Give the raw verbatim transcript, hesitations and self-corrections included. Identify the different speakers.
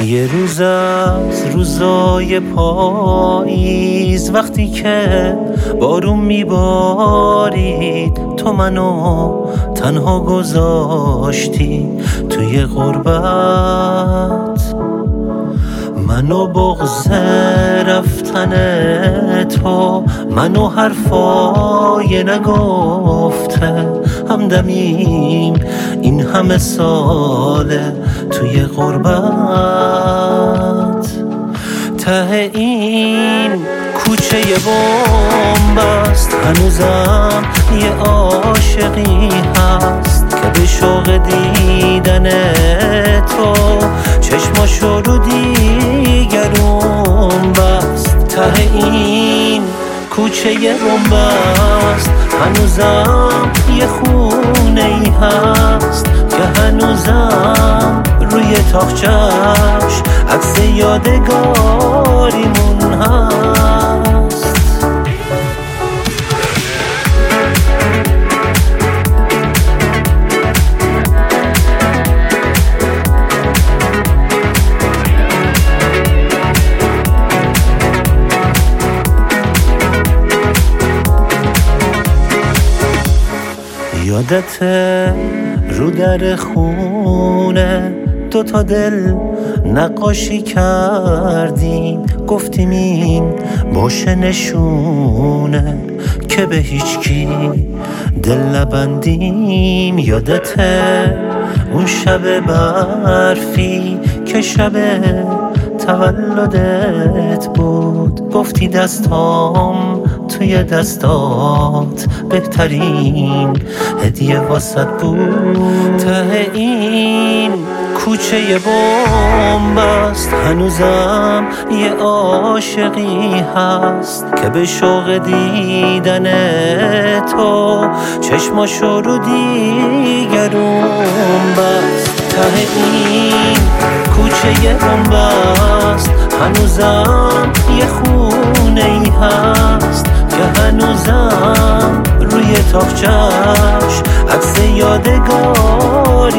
Speaker 1: یه روز از روزای پاییز وقتی که بارون میبارید تو منو تنها گذاشتی توی غربت، منو بغض رفتن تو، منو حرفای نگفته همدمیم این همه ساله توی غربت. ته این کوچه بمب است هنوزم یه عاشقی هست که به شوق دیدن تو چشماشو رو دیگرون بست. ته این کوچه بمب است هنوزم یه خونه ای هست که هنوزم روی تاقچه‌اش عکس یادگاریمون هست. یادته رو در خونه دوتا دل نقاشی کردیم، گفتیم این باشه نشونه که به هیچکی دل نبندیم. یادته اون شب برفی که شب تولدت بود، گفتی دستام توی دستات بهترین هدیه واسط بود. ته این کوچه بمب است هنوزم یه عاشقی هست که به شوق دیدن تو چشماشو رو دیگرون بست. ته این کوچه بمب است هنوزم یه خونه ای هست که هنوزم روی تاقچه‌اش عکس یادگاریمون